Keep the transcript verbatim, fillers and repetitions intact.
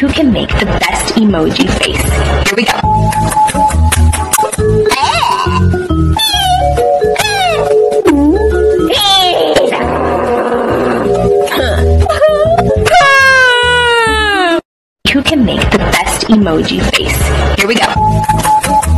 Who can make the best emoji face? Here we go. Who can make the best emoji face? Here we go.